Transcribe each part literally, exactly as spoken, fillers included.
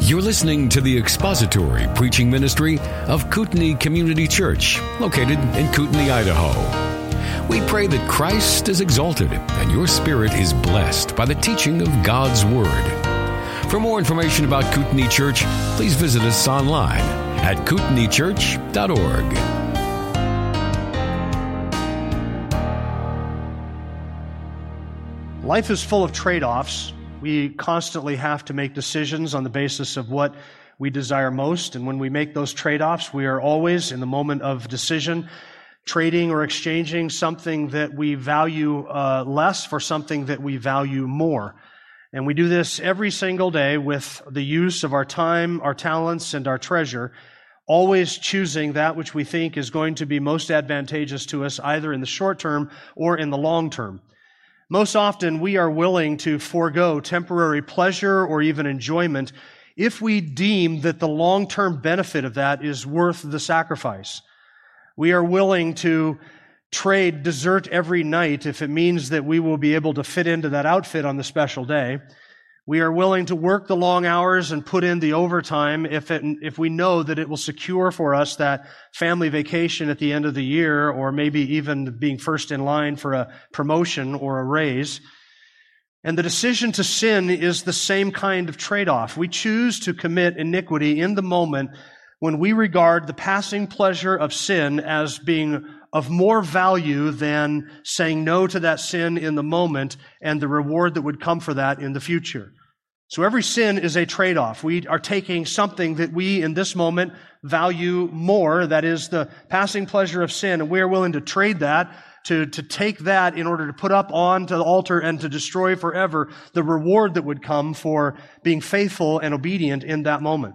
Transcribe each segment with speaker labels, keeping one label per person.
Speaker 1: You're listening to the expository preaching ministry of Kootenai Community Church, located in Kootenai, Idaho. We pray that Christ is exalted and your spirit is blessed by the teaching of God's Word. For more information about Kootenai Church, please visit us online at kootenai church dot org.
Speaker 2: Life is full of trade-offs. We constantly have to make decisions on the basis of what we desire most. And when we make those trade-offs, we are always, in the moment of decision, trading or exchanging something that we value uh, less for something that we value more. And we do this every single day with the use of our time, our talents, and our treasure, always choosing that which we think is going to be most advantageous to us, either in the short term or in the long term. Most often, we are willing to forego temporary pleasure or even enjoyment if we deem that the long-term benefit of that is worth the sacrifice. We are willing to trade dessert every night if it means that we will be able to fit into that outfit on the special day. We are willing to work the long hours and put in the overtime if it, if we know that it will secure for us that family vacation at the end of the year, or maybe even being first in line for a promotion or a raise. And the decision to sin is the same kind of trade-off. We choose to commit iniquity in the moment when we regard the passing pleasure of sin as being of more value than saying no to that sin in the moment and the reward that would come for that in the future. So every sin is a trade-off. We are taking something that we in this moment value more, that is the passing pleasure of sin, and we are willing to trade that, to, to take that in order to put up onto the altar and to destroy forever the reward that would come for being faithful and obedient in that moment.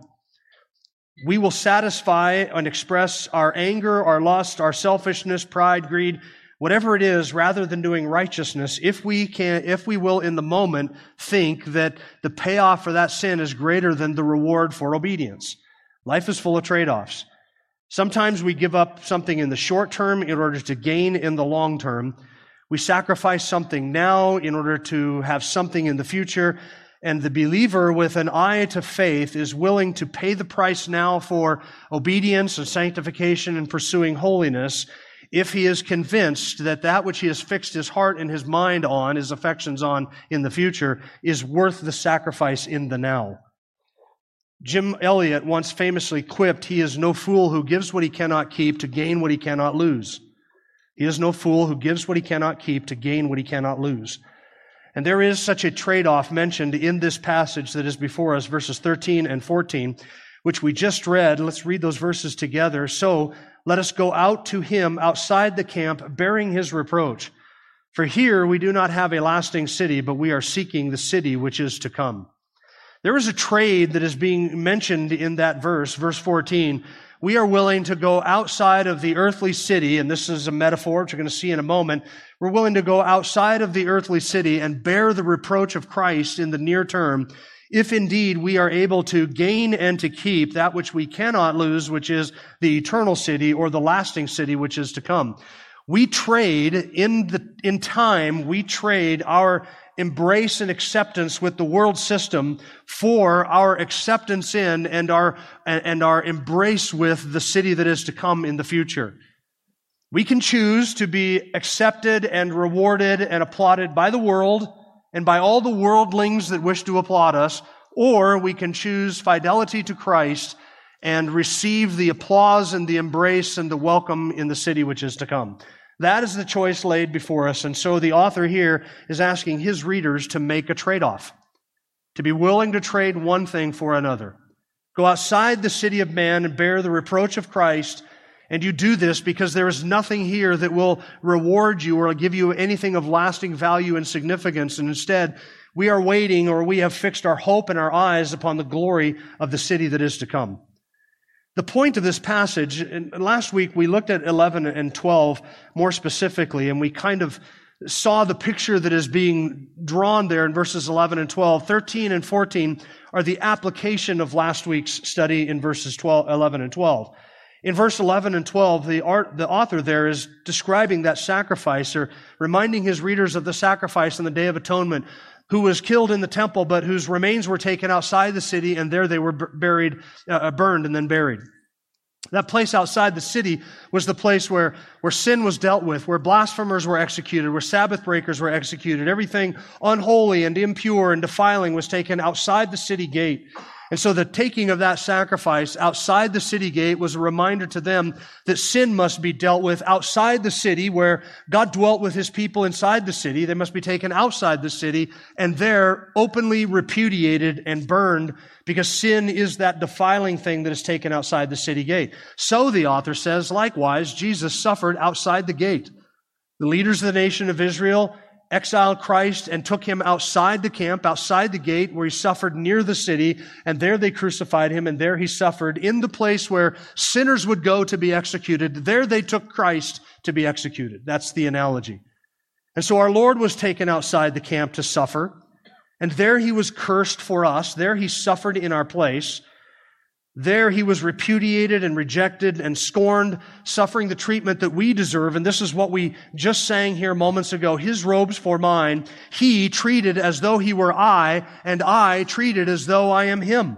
Speaker 2: We will satisfy and express our anger, our lust, our selfishness, pride, greed, whatever it is, rather than doing righteousness, if we can, if we will in the moment think that the payoff for that sin is greater than the reward for obedience. Life is full of trade-offs. Sometimes we give up something in the short term in order to gain in the long term. We sacrifice something now in order to have something in the future. And the believer with an eye to faith is willing to pay the price now for obedience and sanctification and pursuing holiness if he is convinced that that which he has fixed his heart and his mind on, his affections on in the future, is worth the sacrifice in the now. Jim Elliot once famously quipped, "He is no fool who gives what he cannot keep to gain what he cannot lose." He is no fool who gives what he cannot keep to gain what he cannot lose. And there is such a trade-off mentioned in this passage that is before us, verses thirteen and fourteen, which we just read. Let's read those verses together. So let us go out to him outside the camp, bearing his reproach. For here we do not have a lasting city, but we are seeking the city which is to come. There is a trade that is being mentioned in that verse, verse fourteen. We are willing to go outside of the earthly city, and this is a metaphor, which we're going to see in a moment. We're willing to go outside of the earthly city and bear the reproach of Christ in the near term, if indeed we are able to gain and to keep that which we cannot lose, which is the eternal city or the lasting city which is to come. We trade in the, in time, we trade our embrace and acceptance with the world system for our acceptance in and our, and our embrace with the city that is to come in the future. We can choose to be accepted and rewarded and applauded by the world and by all the worldlings that wish to applaud us, or we can choose fidelity to Christ and receive the applause and the embrace and the welcome in the city which is to come. That is the choice laid before us, and so the author here is asking his readers to make a trade-off, to be willing to trade one thing for another. Go outside the city of man and bear the reproach of Christ, and you do this because there is nothing here that will reward you or give you anything of lasting value and significance, and instead we are waiting, or we have fixed our hope and our eyes upon the glory of the city that is to come. The point of this passage, and last week we looked at eleven and twelve more specifically, and we kind of saw the picture that is being drawn there in verses eleven and twelve. thirteen and fourteen are the application of last week's study in verses twelve, eleven and twelve. In verse eleven and twelve, the, art, the author there is describing that sacrifice, or reminding his readers of the sacrifice on the Day of Atonement, who was killed in the temple, but whose remains were taken outside the city, and there they were buried, uh, burned and then buried. That place outside the city was the place where, where sin was dealt with, where blasphemers were executed, where Sabbath breakers were executed. Everything unholy and impure and defiling was taken outside the city gate. And so the taking of that sacrifice outside the city gate was a reminder to them that sin must be dealt with outside the city, where God dwelt with His people inside the city. They must be taken outside the city and there openly repudiated and burned, because sin is that defiling thing that is taken outside the city gate. So the author says, likewise, Jesus suffered outside the gate. The leaders of the nation of Israel exiled Christ and took Him outside the camp, outside the gate, where He suffered near the city, and there they crucified Him, and there He suffered in the place where sinners would go to be executed. There they took Christ to be executed. That's the analogy. And so our Lord was taken outside the camp to suffer, and there He was cursed for us. There He suffered in our place. There He was repudiated and rejected and scorned, suffering the treatment that we deserve. And this is what we just sang here moments ago. His robes for mine, He treated as though He were I, and I treated as though I am Him.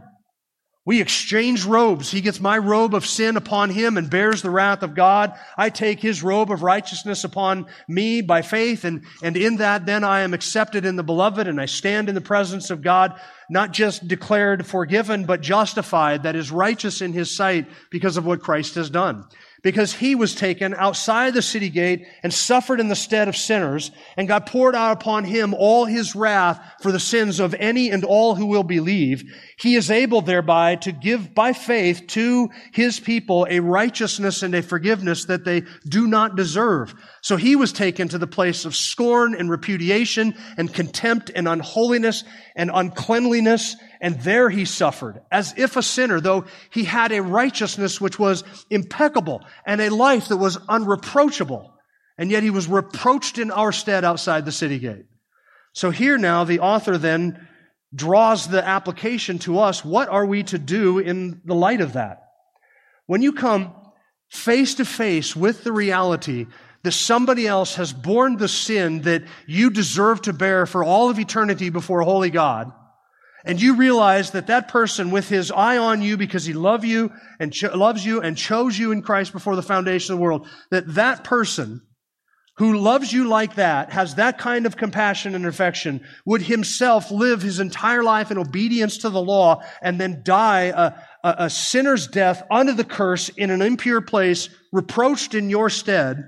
Speaker 2: We exchange robes. He gets my robe of sin upon Him and bears the wrath of God. I take His robe of righteousness upon me by faith, and, and in that then I am accepted in the Beloved, and I stand in the presence of God, not just declared forgiven, but justified, that is righteous in His sight because of what Christ has done. Because He was taken outside the city gate and suffered in the stead of sinners, and God poured out upon Him all His wrath for the sins of any and all who will believe. He is able thereby to give by faith to His people a righteousness and a forgiveness that they do not deserve. So He was taken to the place of scorn and repudiation and contempt and unholiness and uncleanliness, and there He suffered as if a sinner, though He had a righteousness which was impeccable and a life that was unreproachable, and yet He was reproached in our stead outside the city gate. So here now the author then draws the application to us. What are we to do in the light of that? When you come face to face with the reality that somebody else has borne the sin that you deserve to bear for all of eternity before a holy God, and you realize that that person, with his eye on you because he love you and cho- loves you and chose you in Christ before the foundation of the world, that that person who loves you like that, has that kind of compassion and affection, would himself live his entire life in obedience to the law and then die a, a, a sinner's death under the curse in an impure place, reproached in your stead,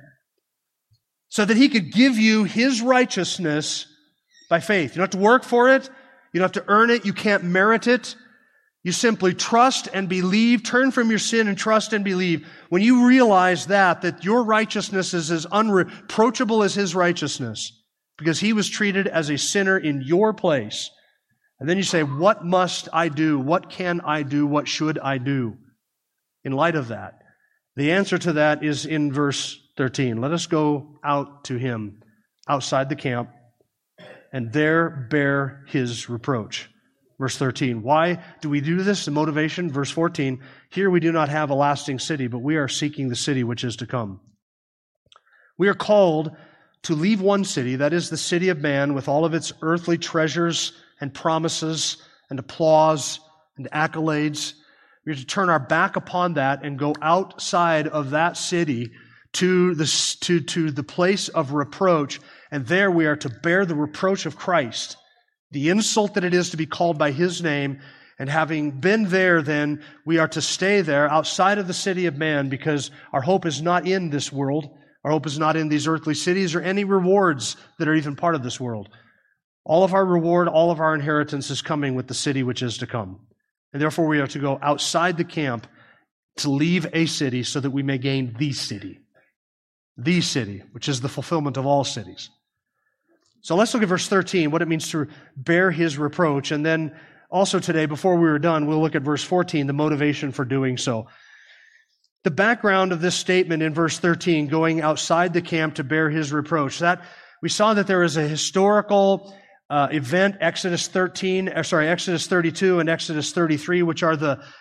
Speaker 2: so that He could give you His righteousness by faith. You don't have to work for it. You don't have to earn it. You can't merit it. You simply trust and believe. Turn from your sin and trust and believe. When you realize that, that your righteousness is as unreproachable as His righteousness, because He was treated as a sinner in your place. And then you say, what must I do? What can I do? What should I do in light of that? The answer to that is in verse thirteen. Let us go out to Him outside the camp, and there bear His reproach. Verse thirteen. Why do we do this? The motivation, verse fourteen. Here we do not have a lasting city, but we are seeking the city which is to come. We are called to leave one city, that is the city of man, with all of its earthly treasures and promises and applause and accolades. We are to turn our back upon that and go outside of that city to the, to, to the place of reproach, and there we are to bear the reproach of Christ, the insult that it is to be called by His name. And having been there, then, we are to stay there outside of the city of man, because our hope is not in this world. Our hope is not in these earthly cities or any rewards that are even part of this world. All of our reward, all of our inheritance is coming with the city which is to come. And therefore we are to go outside the camp to leave a city so that we may gain the city. The city, which is the fulfillment of all cities. So let's look at verse thirteen, what it means to bear His reproach. And then also today, before we were done, we'll look at verse fourteen, the motivation for doing so. The background of this statement in verse thirteen, going outside the camp to bear His reproach, that we saw that there is a historical uh, event, Exodus thirteen, uh, sorry, Exodus thirty-two and Exodus thirty-three, which are the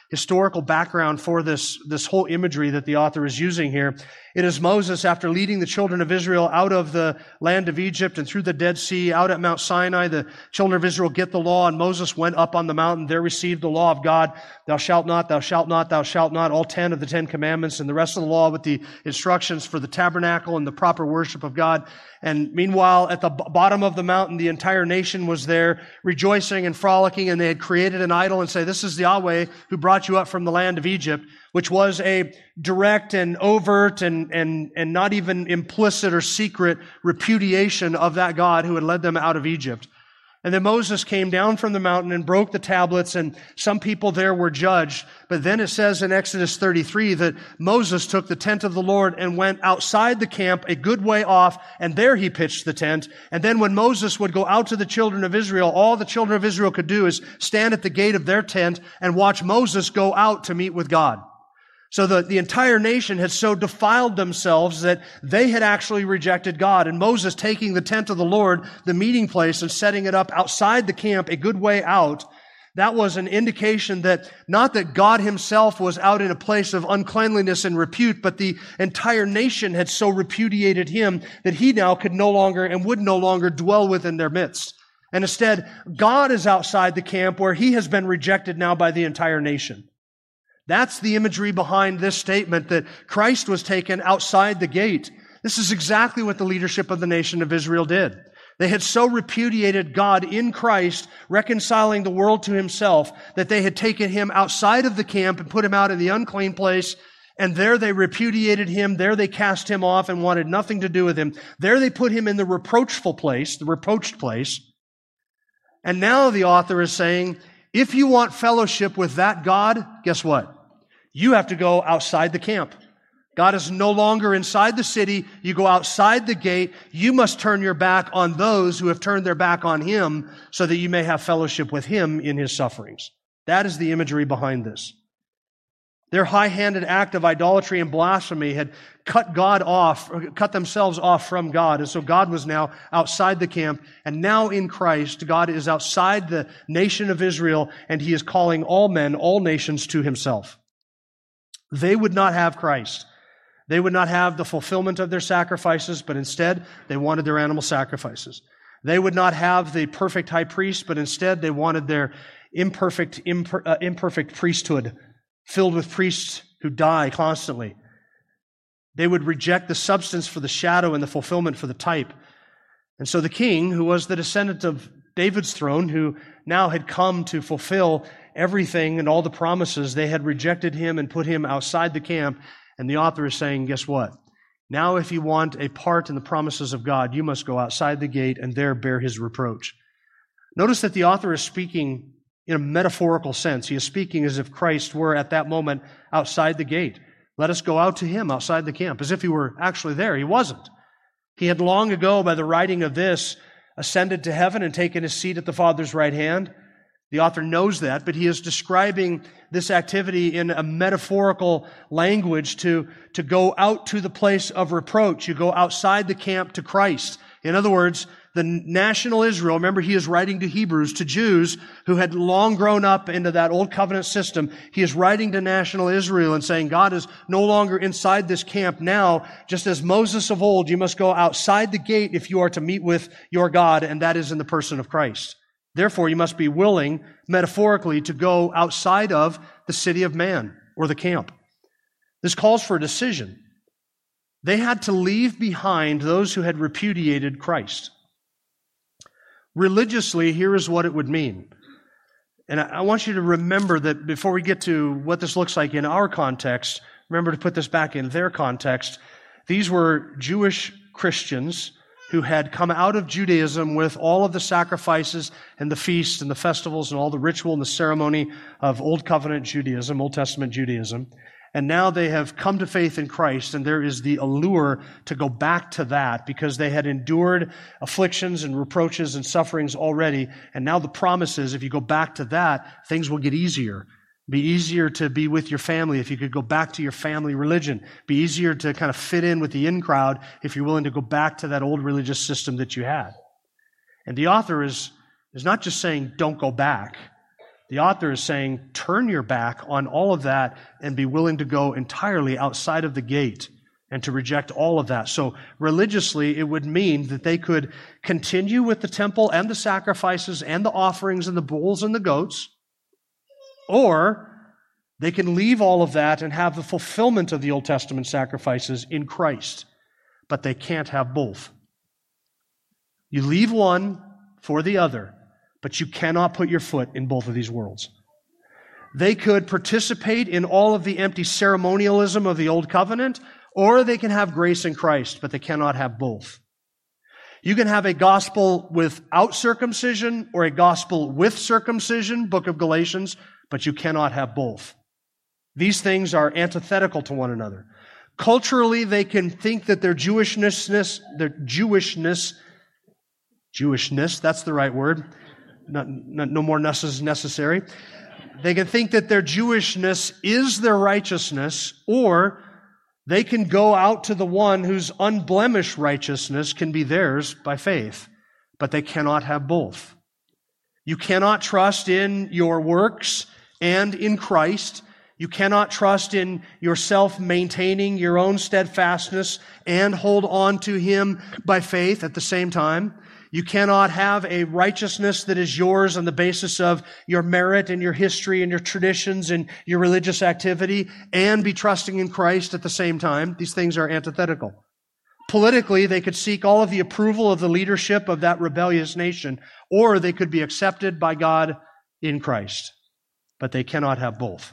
Speaker 2: historical background for this, this whole imagery that the author is using here. It is Moses, after leading the children of Israel out of the land of Egypt and through the Dead Sea, out at Mount Sinai, the children of Israel get the law, and Moses went up on the mountain, there received the law of God, thou shalt not, thou shalt not, thou shalt not, all ten of the Ten Commandments, and the rest of the law with the instructions for the tabernacle and the proper worship of God. And meanwhile, at the b- bottom of the mountain, the entire nation was there, rejoicing and frolicking, and they had created an idol and say, this is Yahweh who brought you up from the land of Egypt, which was a direct and overt and, and, and not even implicit or secret repudiation of that God who had led them out of Egypt. And then Moses came down from the mountain and broke the tablets, and some people there were judged. But then it says in Exodus thirty-three that Moses took the tent of the Lord and went outside the camp a good way off, and there he pitched the tent. And then when Moses would go out to the children of Israel, all the children of Israel could do is stand at the gate of their tent and watch Moses go out to meet with God. So the, the entire nation had so defiled themselves that they had actually rejected God. And Moses taking the tent of the Lord, the meeting place, and setting it up outside the camp a good way out, that was an indication that not that God himself was out in a place of uncleanliness and repute, but the entire nation had so repudiated him that he now could no longer and would no longer dwell within their midst. And instead, God is outside the camp where he has been rejected now by the entire nation. That's the imagery behind this statement that Christ was taken outside the gate. This is exactly what the leadership of the nation of Israel did. They had so repudiated God in Christ, reconciling the world to himself, that they had taken him outside of the camp and put him out in the unclean place, and there they repudiated him, there they cast him off and wanted nothing to do with him. There they put him in the reproachful place, the reproached place. And now the author is saying, if you want fellowship with that God, guess what? You have to go outside the camp. God is no longer inside the city. You go outside the gate. You must turn your back on those who have turned their back on him so that you may have fellowship with him in his sufferings. That is the imagery behind this. Their high-handed act of idolatry and blasphemy had cut God off, cut themselves off from God. And so God was now outside the camp. And now in Christ, God is outside the nation of Israel, and he is calling all men, all nations to himself. They would not have Christ. They would not have the fulfillment of their sacrifices, but instead they wanted their animal sacrifices. They would not have the perfect high priest, but instead they wanted their imperfect, imper, uh, imperfect priesthood filled with priests who die constantly. They would reject the substance for the shadow and the fulfillment for the type. And so the king, who was the descendant of David's throne, who now had come to fulfill everything and all the promises, they had rejected him and put him outside the camp. And the author is saying, guess what? Now if you want a part in the promises of God, you must go outside the gate and there bear his reproach. Notice that the author is speaking in a metaphorical sense. He is speaking as if Christ were at that moment outside the gate. Let us go out to him outside the camp, as if he were actually there. He wasn't. He had long ago, by the writing of this, ascended to heaven and taken his seat at the Father's right hand. The author knows that, but he is describing this activity in a metaphorical language to, to go out to the place of reproach. You go outside the camp to Christ. In other words, the national Israel, remember he is writing to Hebrews, to Jews who had long grown up into that old covenant system. He is writing to national Israel and saying, God is no longer inside this camp now. Just as Moses of old, you must go outside the gate if you are to meet with your God, and that is in the person of Christ. Therefore, you must be willing, metaphorically, to go outside of the city of man or the camp. This calls for a decision. They had to leave behind those who had repudiated Christ. Religiously, here is what it would mean. And I want you to remember that before we get to what this looks like in our context, remember to put this back in their context. These were Jewish Christians who had come out of Judaism with all of the sacrifices and the feasts and the festivals and all the ritual and the ceremony of Old Covenant Judaism, Old Testament Judaism. And now they have come to faith in Christ, and there is the allure to go back to that because they had endured afflictions and reproaches and sufferings already. And now the promise is if you go back to that, things will get easier. Be easier to be with your family if you could go back to your family religion. Be easier to kind of fit in with the in crowd if you're willing to go back to that old religious system that you had. And the author is, is not just saying don't go back, The author is saying, turn your back on all of that and be willing to go entirely outside of the gate and to reject all of that. So religiously, it would mean that they could continue with the temple and the sacrifices and the offerings and the bulls and the goats, or they can leave all of that and have the fulfillment of the Old Testament sacrifices in Christ. But they can't have both. You leave one for the other, but you cannot put your foot in both of these worlds. They could participate in all of the empty ceremonialism of the Old Covenant, or they can have grace in Christ, but they cannot have both. You can have a gospel without circumcision or a gospel with circumcision, book of Galatians, but you cannot have both. These things are antithetical to one another. Culturally, they can think that their Jewishness, their Jewishness, Jewishness, that's the right word, not, not, no more ness is necessary. They can think that their Jewishness is their righteousness, or they can go out to the one whose unblemished righteousness can be theirs by faith, but they cannot have both. You cannot trust in your works and in Christ. You cannot trust in yourself maintaining your own steadfastness and hold on to Him by faith at the same time. You cannot have a righteousness that is yours on the basis of your merit and your history and your traditions and your religious activity and be trusting in Christ at the same time. These things are antithetical. Politically, they could seek all of the approval of the leadership of that rebellious nation, or they could be accepted by God in Christ. But they cannot have both.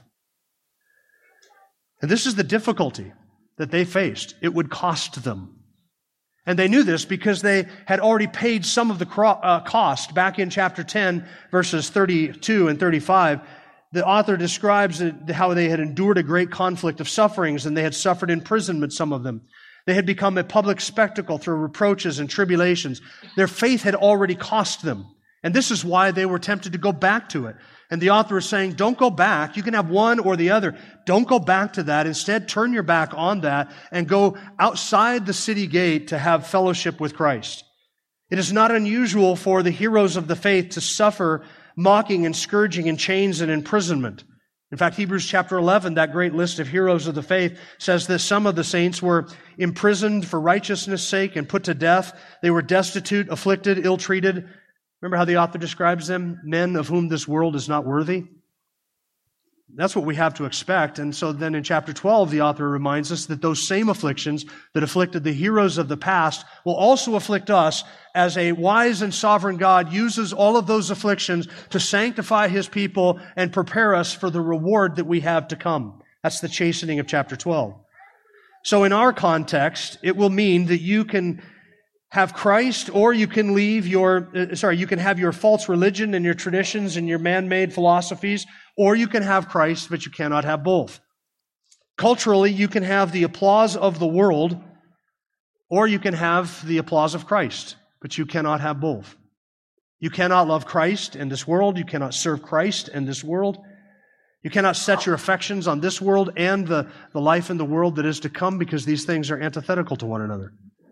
Speaker 2: And this is the difficulty that they faced. It would cost them. And they knew this because they had already paid some of the cost. Back in chapter ten, verses thirty-two and thirty-five, the author describes how they had endured a great conflict of sufferings, and they had suffered imprisonment, some of them. They had become a public spectacle through reproaches and tribulations. Their faith had already cost them. And this is why they were tempted to go back to it. And the author is saying, don't go back. You can have one or the other. Don't go back to that. Instead, turn your back on that and go outside the city gate to have fellowship with Christ. It is not unusual for the heroes of the faith to suffer mocking and scourging and chains and imprisonment. In fact, Hebrews chapter eleven, that great list of heroes of the faith, says that some of the saints were imprisoned for righteousness' sake and put to death. They were destitute, afflicted, ill-treated. Remember how the author describes them? Men of whom this world is not worthy. That's what we have to expect. And so then in chapter twelve, the author reminds us that those same afflictions that afflicted the heroes of the past will also afflict us, as a wise and sovereign God uses all of those afflictions to sanctify His people and prepare us for the reward that we have to come. That's the chastening of chapter twelve. So in our context, it will mean that you can have Christ, or you can leave your, uh, sorry, you can have your false religion and your traditions and your man-made philosophies, or you can have Christ, but you cannot have both. Culturally, you can have the applause of the world, or you can have the applause of Christ, but you cannot have both. You cannot love Christ in this world. You cannot serve Christ in this world. You cannot set your affections on this world and the, the life in the world that is to come, because these things are antithetical to one another.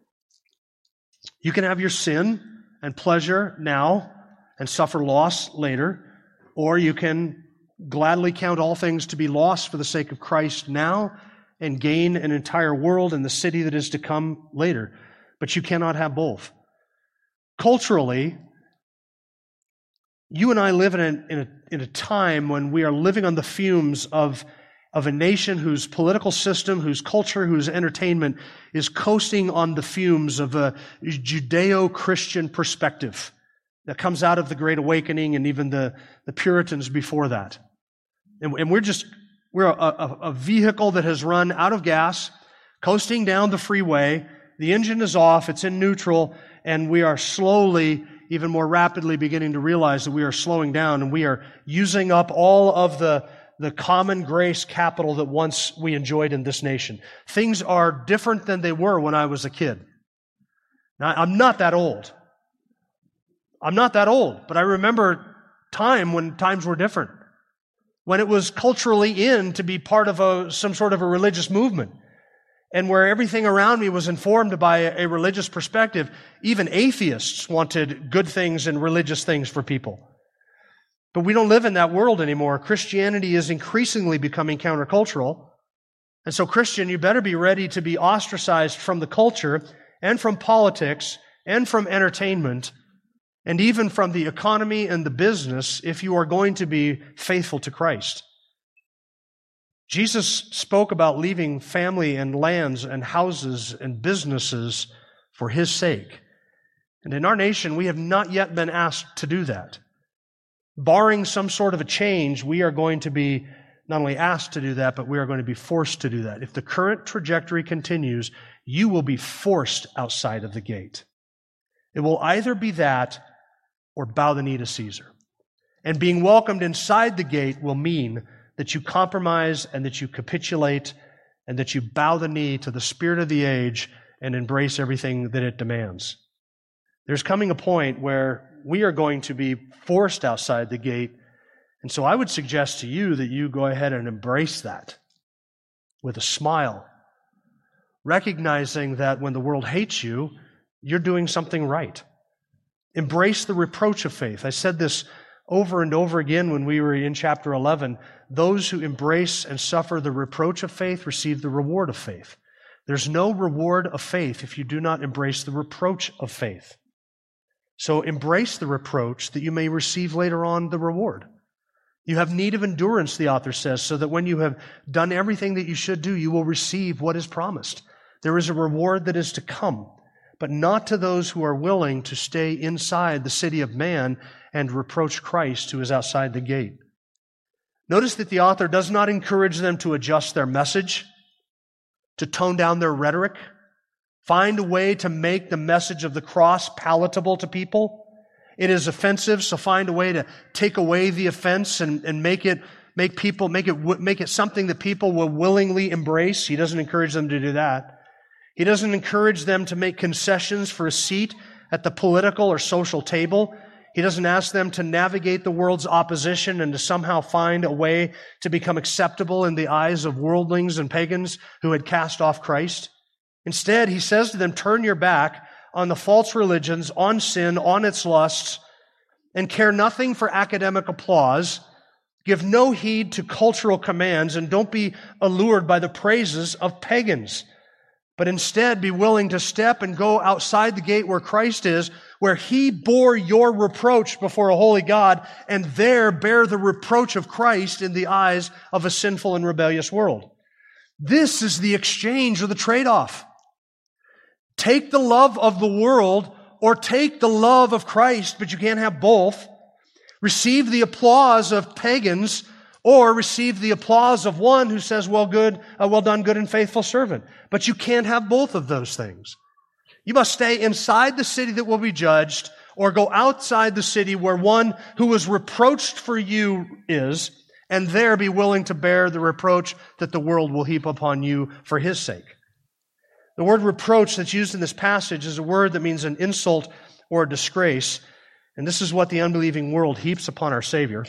Speaker 2: You can have your sin and pleasure now and suffer loss later, or you can gladly count all things to be lost for the sake of Christ now and gain an entire world and the city that is to come later. But you cannot have both. Culturally, you and I live in a, in a, in a time when we are living on the fumes of of a nation whose political system, whose culture, whose entertainment is coasting on the fumes of a Judeo-Christian perspective that comes out of the Great Awakening and even the, the Puritans before that. And, and we're just, we're a, a, a vehicle that has run out of gas, coasting down the freeway. The engine is off, it's in neutral, and we are slowly, even more rapidly beginning to realize that we are slowing down and we are using up all of the the common grace capital that once we enjoyed in this nation. Things are different than they were when I was a kid. Now, I'm not that old. I'm not that old, but I remember time when times were different, when it was culturally in to be part of a, some sort of a religious movement, and where everything around me was informed by a, a religious perspective. Even atheists wanted good things and religious things for people. But we don't live in that world anymore. Christianity is increasingly becoming countercultural. And so, Christian, you better be ready to be ostracized from the culture and from politics and from entertainment and even from the economy and the business if you are going to be faithful to Christ. Jesus spoke about leaving family and lands and houses and businesses for His sake. And in our nation, we have not yet been asked to do that. Barring some sort of a change, we are going to be not only asked to do that, but we are going to be forced to do that. If the current trajectory continues, you will be forced outside of the gate. It will either be that or bow the knee to Caesar. And being welcomed inside the gate will mean that you compromise and that you capitulate and that you bow the knee to the spirit of the age and embrace everything that it demands. There's coming a point where we are going to be forced outside the gate. And so I would suggest to you that you go ahead and embrace that with a smile, recognizing that when the world hates you, you're doing something right. Embrace the reproach of faith. I said this over and over again when we were in chapter eleven. Those who embrace and suffer the reproach of faith receive the reward of faith. There's no reward of faith if you do not embrace the reproach of faith. So embrace the reproach that you may receive later on the reward. You have need of endurance, the author says, so that when you have done everything that you should do, you will receive what is promised. There is a reward that is to come, but not to those who are willing to stay inside the city of man and reproach Christ who is outside the gate. Notice that the author does not encourage them to adjust their message, to tone down their rhetoric, find a way to make the message of the cross palatable to people. It is offensive, so find a way to take away the offense and, and make it make people make it make it something that people will willingly embrace. He doesn't encourage them to do that. He doesn't encourage them to make concessions for a seat at the political or social table. He doesn't ask them to navigate the world's opposition and to somehow find a way to become acceptable in the eyes of worldlings and pagans who had cast off Christ. Instead, he says to them, turn your back on the false religions, on sin, on its lusts, and care nothing for academic applause. Give no heed to cultural commands, and don't be allured by the praises of pagans. But instead, be willing to step and go outside the gate where Christ is, where He bore your reproach before a holy God, and there bear the reproach of Christ in the eyes of a sinful and rebellious world. This is the exchange or the trade-off. Take the love of the world or take the love of Christ, but you can't have both. Receive the applause of pagans or receive the applause of one who says, well, good, uh, well done, good and faithful servant. But you can't have both of those things. You must stay inside the city that will be judged or go outside the city where one who was reproached for you is, and there be willing to bear the reproach that the world will heap upon you for His sake. The word reproach that's used in this passage is a word that means an insult or a disgrace. And this is what the unbelieving world heaps upon our Savior.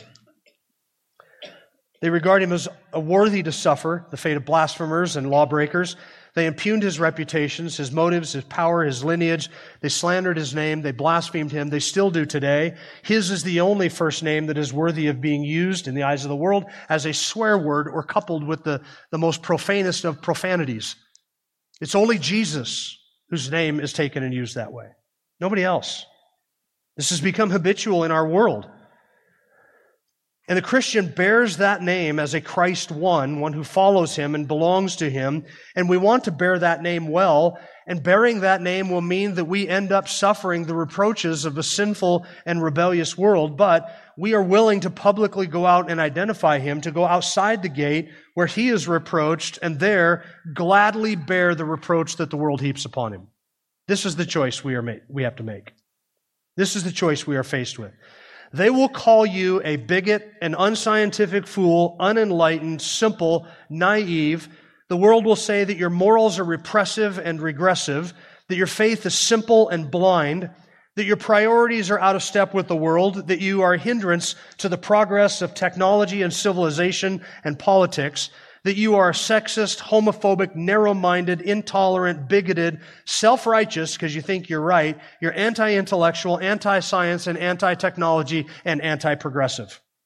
Speaker 2: They regard Him as worthy to suffer the fate of blasphemers and lawbreakers. They impugned His reputations, His motives, His power, His lineage. They slandered His name. They blasphemed Him. They still do today. His is the only first name that is worthy of being used in the eyes of the world as a swear word or coupled with the, the most profanest of profanities. It's only Jesus whose name is taken and used that way. Nobody else. This has become habitual in our world. And the Christian bears that name as a Christ one, one who follows Him and belongs to Him. And we want to bear that name well. And bearing that name will mean that we end up suffering the reproaches of a sinful and rebellious world. But we are willing to publicly go out and identify Him, to go outside the gate where He is reproached, and there gladly bear the reproach that the world heaps upon Him. This is the choice we are ma- we have to make. This is the choice we are faced with. They will call you a bigot, an unscientific fool, unenlightened, simple, naive. The world will say that your morals are repressive and regressive, that your faith is simple and blind, that your priorities are out of step with the world, that you are a hindrance to the progress of technology and civilization and politics, that you are sexist, homophobic, narrow-minded, intolerant, bigoted, self-righteous because you think you're right, you're anti-intellectual, anti-science, and anti-technology, and anti-progressive.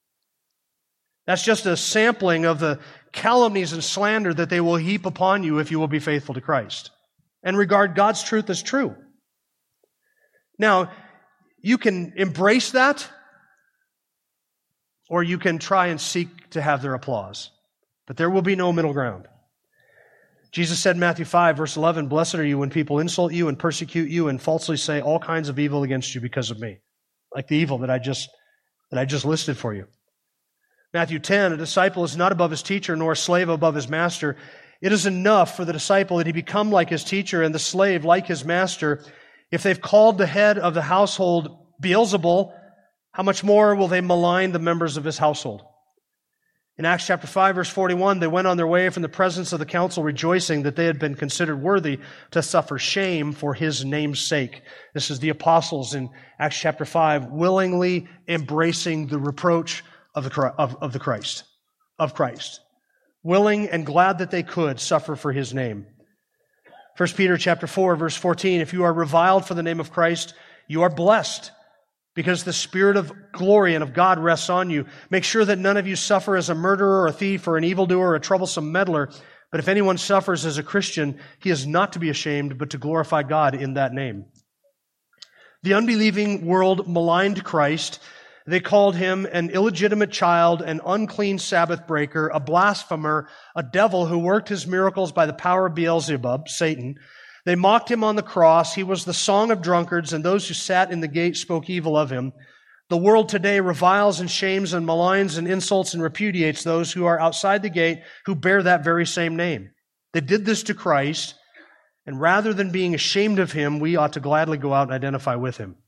Speaker 2: That's just a sampling of the calumnies and slander that they will heap upon you if you will be faithful to Christ and regard God's truth as true. Now, you can embrace that, or you can try and seek to have their applause. But there will be no middle ground. Jesus said in Matthew five, verse eleven, "Blessed are you when people insult you and persecute you and falsely say all kinds of evil against you because of me." Like the evil that I just, that I just listed for you. Matthew ten, "A disciple is not above his teacher, nor a slave above his master. It is enough for the disciple that he become like his teacher and the slave like his master. If they've called the head of the household Beelzebul, how much more will they malign the members of his household?" In Acts chapter five, verse forty-one, "They went on their way from the presence of the council, rejoicing that they had been considered worthy to suffer shame for his name's sake." This is the apostles in Acts chapter five, willingly embracing the reproach of the, of, of the Christ, of Christ. Willing and glad that they could suffer for his name. First Peter chapter four, verse fourteen, "If you are reviled for the name of Christ, you are blessed, because the Spirit of glory and of God rests on you. Make sure that none of you suffer as a murderer or a thief or an evildoer or a troublesome meddler. But if anyone suffers as a Christian, he is not to be ashamed, but to glorify God in that name." The unbelieving world maligned Christ. They called him an illegitimate child, an unclean Sabbath breaker, a blasphemer, a devil who worked his miracles by the power of Beelzebub, Satan. They mocked him on the cross. He was the song of drunkards, and those who sat in the gate spoke evil of him. The world today reviles and shames and maligns and insults and repudiates those who are outside the gate who bear that very same name. They did this to Christ, and rather than being ashamed of him, we ought to gladly go out and identify with him.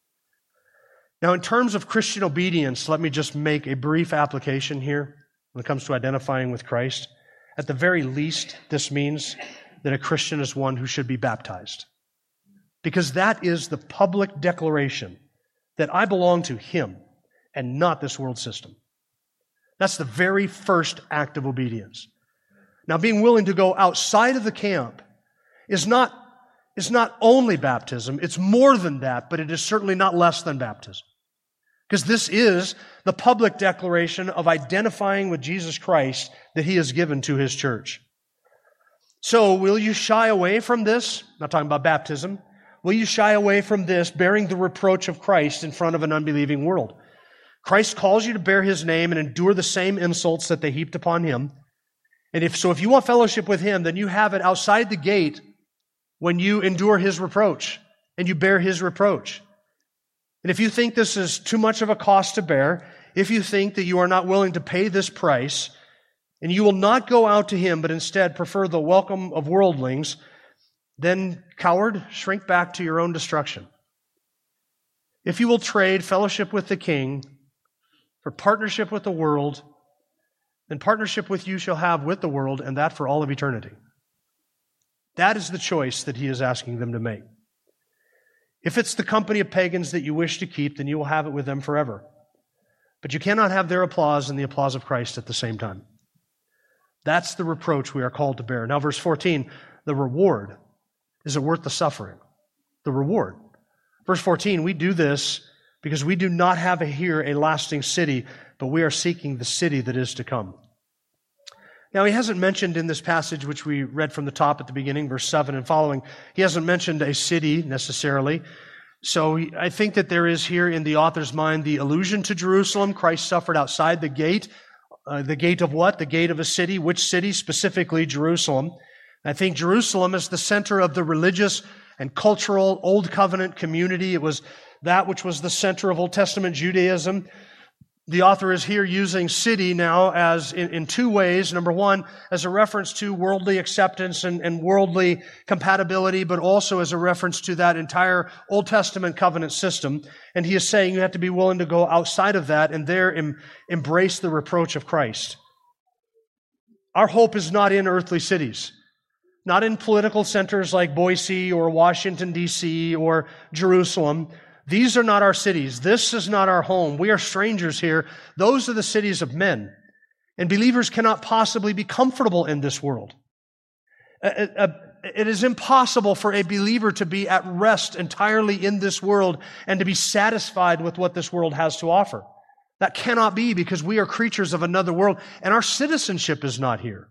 Speaker 2: Now, in terms of Christian obedience, let me just make a brief application here when it comes to identifying with Christ. At the very least, this means that a Christian is one who should be baptized. Because that is the public declaration that I belong to him and not this world system. That's the very first act of obedience. Now, being willing to go outside of the camp is not, is not only baptism, it's more than that, but it is certainly not less than baptism. Because this is the public declaration of identifying with Jesus Christ that he has given to his church. So, will you shy away from this? I'm not talking about baptism. Will you shy away from this, bearing the reproach of Christ in front of an unbelieving world? Christ calls you to bear his name and endure the same insults that they heaped upon him. And if so, if you want fellowship with him, then you have it outside the gate when you endure his reproach and you bear his reproach. And if you think this is too much of a cost to bear, if you think that you are not willing to pay this price, and you will not go out to him, but instead prefer the welcome of worldlings, then, coward, shrink back to your own destruction. If you will trade fellowship with the King for partnership with the world, then partnership with you shall have with the world, and that for all of eternity. That is the choice that he is asking them to make. If it's the company of pagans that you wish to keep, then you will have it with them forever. But you cannot have their applause and the applause of Christ at the same time. That's the reproach we are called to bear. Now, verse fourteen, the reward. Is it worth the suffering? The reward. Verse fourteen, we do this because we do not have here a lasting city, but we are seeking the city that is to come. Now, he hasn't mentioned in this passage, which we read from the top at the beginning, verse seven and following, he hasn't mentioned a city necessarily. So I think that there is here in the author's mind the allusion to Jerusalem. Christ suffered outside the gate. Uh, the gate of what? The gate of a city. Which city? Specifically, Jerusalem. I think Jerusalem is the center of the religious and cultural Old Covenant community. It was that which was the center of Old Testament Judaism. The author is here using city now as in, in two ways. Number one, as a reference to worldly acceptance and, and worldly compatibility, but also as a reference to that entire Old Testament covenant system. And he is saying you have to be willing to go outside of that and there em, embrace the reproach of Christ. Our hope is not in earthly cities, not in political centers like Boise or Washington, D C or Jerusalem. These are not our cities. This is not our home. We are strangers here. Those are the cities of men. And believers cannot possibly be comfortable in this world. It is impossible for a believer to be at rest entirely in this world and to be satisfied with what this world has to offer. That cannot be, because we are creatures of another world, and our citizenship is not here.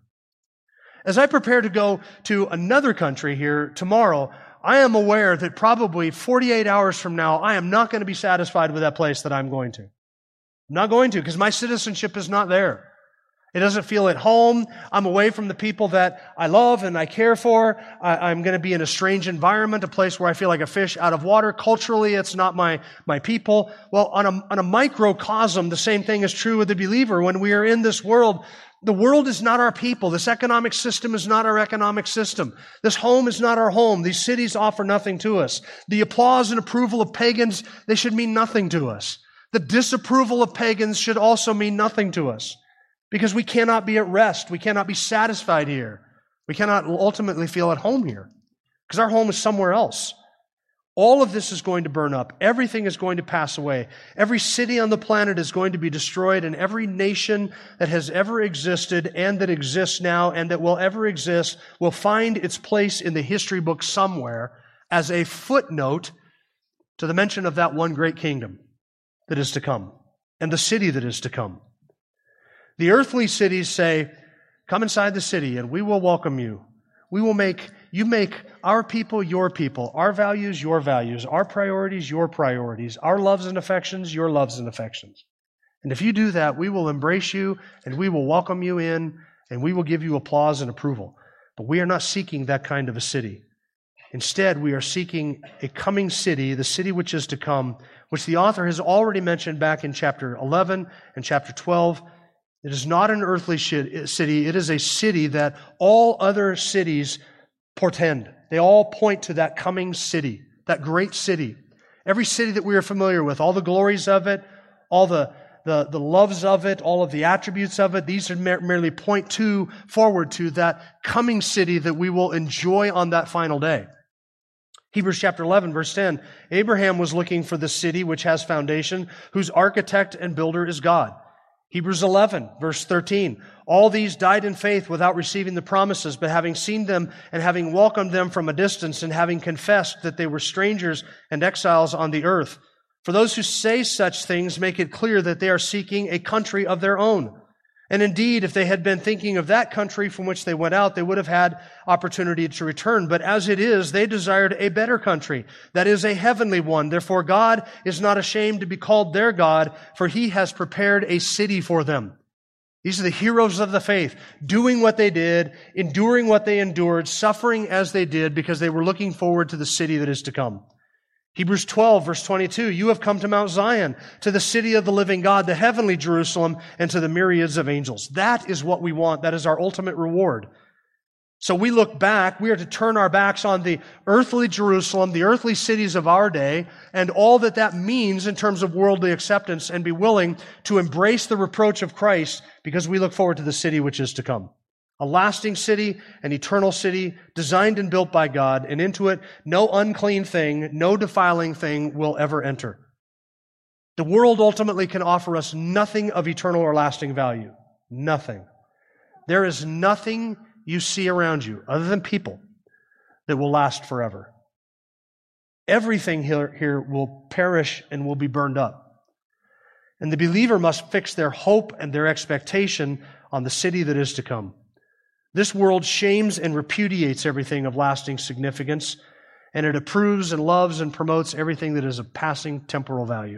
Speaker 2: As I prepare to go to another country here tomorrow, I am aware that probably forty-eight hours from now, I am not going to be satisfied with that place that I'm going to. I'm not going to, because my citizenship is not there. It doesn't feel at home. I'm away from the people that I love and I care for. I, I'm going to be in a strange environment, a place where I feel like a fish out of water. Culturally, it's not my, my people. Well, on a, on a microcosm, the same thing is true with the believer. When we are in this world, the world is not our people. This economic system is not our economic system. This home is not our home. These cities offer nothing to us. The applause and approval of pagans, they should mean nothing to us. The disapproval of pagans should also mean nothing to us, because we cannot be at rest. We cannot be satisfied here. We cannot ultimately feel at home here, because our home is somewhere else. All of this is going to burn up. Everything is going to pass away. Every city on the planet is going to be destroyed, and every nation that has ever existed and that exists now and that will ever exist will find its place in the history book somewhere as a footnote to the mention of that one great kingdom that is to come and the city that is to come. The earthly cities say, "Come inside the city and we will welcome you. We will make, you make our people your people, our values your values, our priorities your priorities, our loves and affections your loves and affections. And if you do that, we will embrace you and we will welcome you in and we will give you applause and approval." But we are not seeking that kind of a city. Instead, we are seeking a coming city, the city which is to come, which the author has already mentioned back in chapter eleven and chapter twelve. It is not an earthly city. It is a city that all other cities portend. They all point to that coming city, that great city. Every city that we are familiar with, all the glories of it, all the, the, the loves of it, all of the attributes of it, these are merely point to, forward to that coming city that we will enjoy on that final day. Hebrews chapter eleven, verse ten, Abraham was looking for the city which has foundation, whose architect and builder is God. Hebrews eleven, verse thirteen, all these died in faith without receiving the promises, but having seen them and having welcomed them from a distance and having confessed that they were strangers and exiles on the earth. For those who say such things make it clear that they are seeking a country of their own. And indeed, if they had been thinking of that country from which they went out, they would have had opportunity to return. But as it is, they desired a better country, that is a heavenly one. Therefore, God is not ashamed to be called their God, for He has prepared a city for them. These are the heroes of the faith, doing what they did, enduring what they endured, suffering as they did, because they were looking forward to the city that is to come. Hebrews twelve, verse twenty-two, you have come to Mount Zion, to the city of the living God, the heavenly Jerusalem, and to the myriads of angels. That is what we want. That is our ultimate reward. So we look back, we are to turn our backs on the earthly Jerusalem, the earthly cities of our day, and all that that means in terms of worldly acceptance, and be willing to embrace the reproach of Christ, because we look forward to the city which is to come. A lasting city, an eternal city, designed and built by God, and into it no unclean thing, no defiling thing will ever enter. The world ultimately can offer us nothing of eternal or lasting value. Nothing. There is nothing you see around you, other than people, that will last forever. Everything here, here will perish and will be burned up. And the believer must fix their hope and their expectation on the city that is to come. This world shames and repudiates everything of lasting significance, and it approves and loves and promotes everything that is of passing temporal value.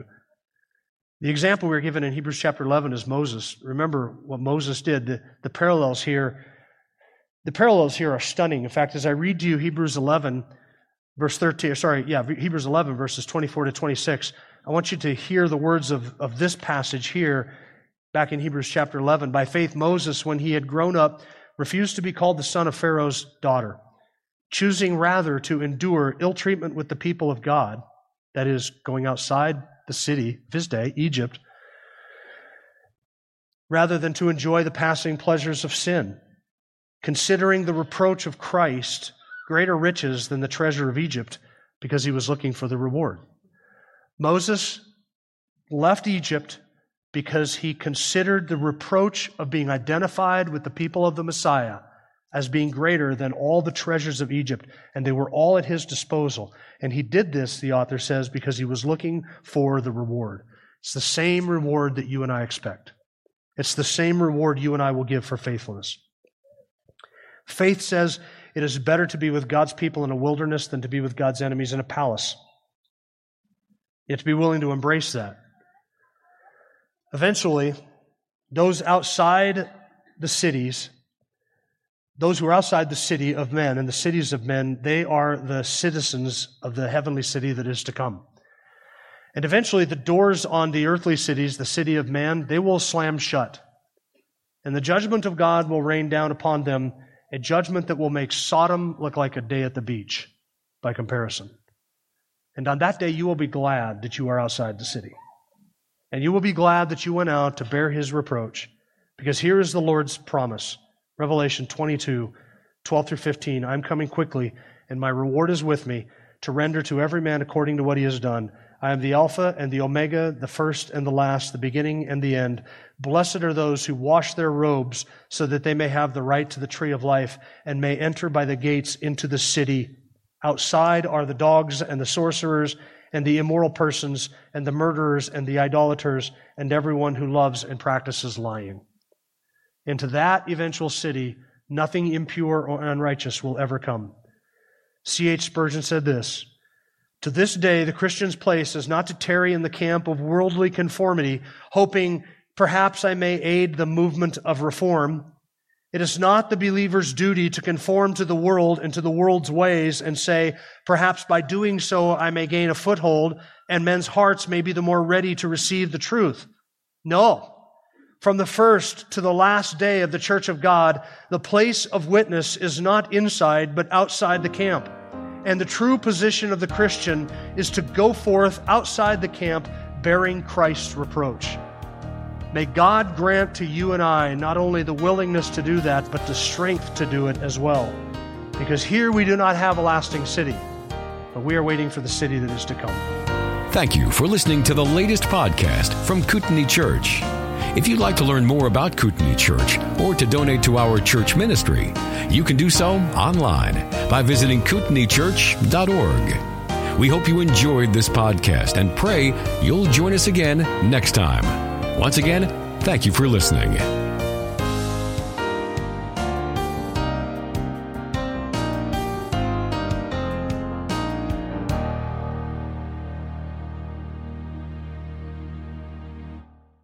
Speaker 2: The example we're given in Hebrews chapter eleven is Moses. Remember what Moses did. The, the parallels here, the parallels here are stunning. In fact, as I read to you Hebrews eleven, verse thirteen, sorry, yeah, Hebrews eleven, verses twenty-four to twenty-six, I want you to hear the words of, of this passage here, back in Hebrews chapter eleven. By faith, Moses, when he had grown up, refused to be called the son of Pharaoh's daughter, choosing rather to endure ill treatment with the people of God, that is, going outside the city of his day, Egypt, rather than to enjoy the passing pleasures of sin, considering the reproach of Christ greater riches than the treasure of Egypt, because he was looking for the reward. Moses left Egypt because he considered the reproach of being identified with the people of the Messiah as being greater than all the treasures of Egypt, and they were all at his disposal. And he did this, the author says, because he was looking for the reward. It's the same reward that you and I expect. It's the same reward you and I will give for faithfulness. Faith says it is better to be with God's people in a wilderness than to be with God's enemies in a palace. You have to be willing to embrace that. Eventually, those outside the cities, those who are outside the city of men and the cities of men, they are the citizens of the heavenly city that is to come. And eventually the doors on the earthly cities, the city of man, they will slam shut. And the judgment of God will rain down upon them, a judgment that will make Sodom look like a day at the beach by comparison. And on that day you will be glad that you are outside the city. And you will be glad that you went out to bear His reproach. Because here is the Lord's promise. Revelation twenty-two, twelve through fifteen. I'm coming quickly, and my reward is with me, to render to every man according to what he has done. I am the Alpha and the Omega, the first and the last, the beginning and the end. Blessed are those who wash their robes, so that they may have the right to the tree of life, and may enter by the gates into the city. Outside are the dogs and the sorcerers, and the immoral persons, and the murderers, and the idolaters, and everyone who loves and practices lying. Into that eventual city, nothing impure or unrighteous will ever come. C H Spurgeon said this, "To this day, the Christian's place is not to tarry in the camp of worldly conformity, hoping perhaps I may aid the movement of reform. It is not the believer's duty to conform to the world and to the world's ways and say, perhaps by doing so I may gain a foothold and men's hearts may be the more ready to receive the truth. No. From the first to the last day of the church of God, the place of witness is not inside but outside the camp. And the true position of the Christian is to go forth outside the camp bearing Christ's reproach. May God grant to you and I not only the willingness to do that, but the strength to do it as well. Because here we do not have a lasting city, but we are waiting for the city that is to come."
Speaker 1: Thank you for listening to the latest podcast from Kootenai Church. If you'd like to learn more about Kootenai Church or to donate to our church ministry, you can do so online by visiting kootenai church dot org. We hope you enjoyed this podcast and pray you'll join us again next time. Once again, thank you for listening.